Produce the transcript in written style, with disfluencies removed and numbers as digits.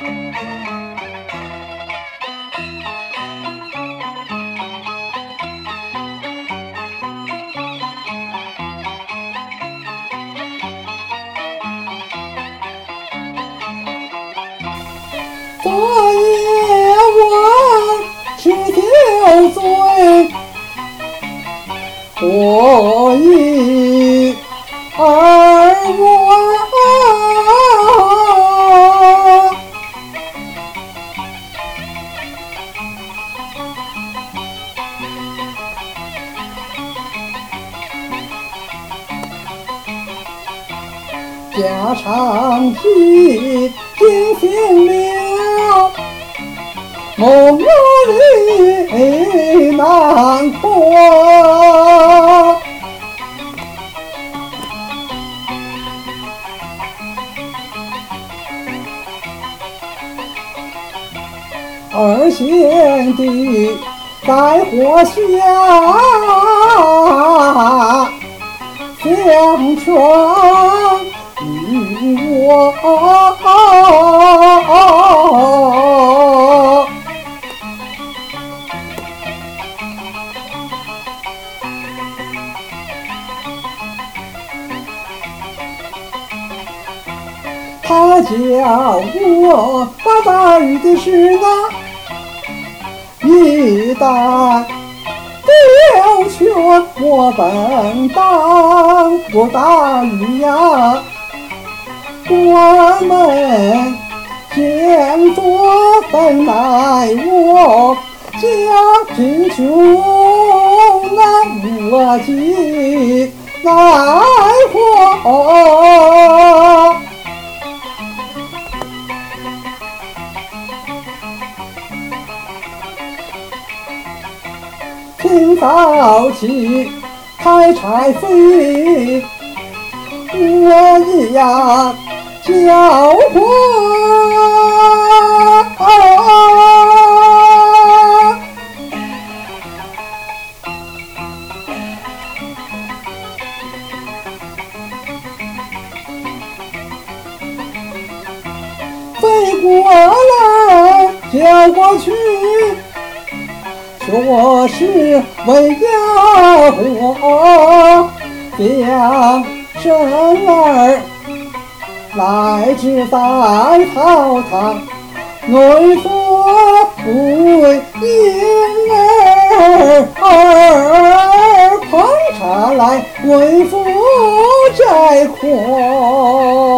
昨夜我吃酒醉，我忆儿我。家常题进行了，梦里难过。二贤弟在火下相劝与我，他叫我把大鱼的事呢一旦丢却我本当不大鱼呀，关门见作本来我家贫穷难我己奈何。清早起开柴飞，我一呀叫唤，飞过来叫过去，说是为要我将生儿来至在草堂，内所不为婴儿捧茶来为父摘筐。